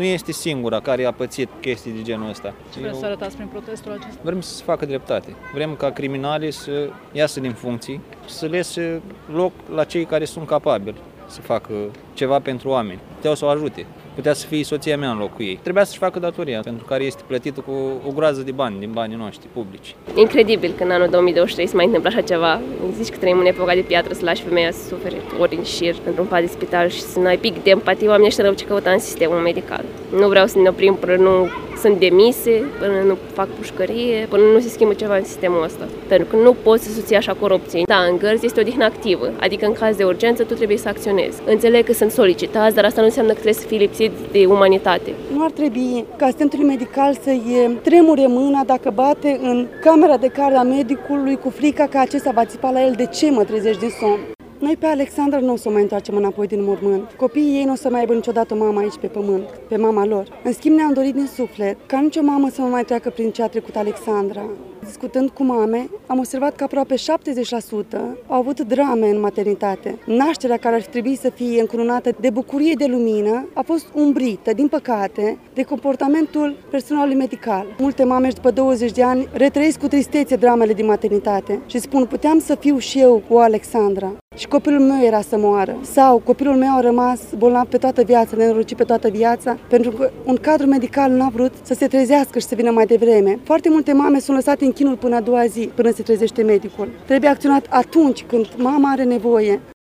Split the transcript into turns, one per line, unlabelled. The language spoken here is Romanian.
este singura care a pățit chestii de genul ăsta.
Ce vreți să arătați prin protestul acesta?
Vrem să se facă dreptate. Vrem ca criminalii să iasă din funcții și să lese loc la cei care sunt capabili să facă ceva pentru oameni. Puteau să o ajute. Putea să fie soția mea în locul ei. Trebuia să-și facă datoria, pentru care este plătită cu o groază de bani, din banii noștri publici.
Incredibil că în anul 2023 se mai întâmplă așa ceva. Zici că trăim în epoca de piatră, să lași femeia să sufere ori în șir pentru un pat de spital și să nu ai pic de empatie. Oamenii ăștia rău ce căuta în sistemul medical. Nu vreau să ne oprim până nu sunt demise, până nu fac pușcărie, până nu se schimbă ceva în sistemul ăsta. Pentru că nu poți să susții așa corupție. Da, în gărzi este o odihnă activă, adică în caz de urgență tu trebuie să acționezi. Înțeleg că sunt solicitați, dar asta nu înseamnă că trebuie să fii lipsit de umanitate.
Nu ar trebui ca asistentului medical să-i tremure mâna dacă bate în camera de care a medicului cu frica că acesta va țipa la el de ce mă trezești din somn. Noi pe Alexandra nu o să o mai întoarcem înapoi din mormânt. Copiii ei nu o să mai aibă niciodată o mamă aici pe pământ, pe mama lor. În schimb ne-am dorit din suflet ca nicio mamă să nu mai treacă prin ce a trecut Alexandra. Discutând cu mame, am observat că aproape 70% au avut drame în maternitate. Nașterea care ar trebui să fie încununată de bucurie de lumină a fost umbrită, din păcate, de comportamentul personalului medical. Multe mame și după 20 de ani retrăiesc cu tristețe dramele din maternitate și spun, puteam să fiu și eu o Alexandra. Și copilul meu era să moară. Sau copilul meu a rămas bolnav pe toată viața, nenorocit pe toată viața, pentru că un cadru medical nu a vrut să se trezească și să vină mai devreme. Foarte multe mame sunt lăsate în chinul până a doua zi, până se trezește medicul. Trebuie acționat atunci când mama are nevoie.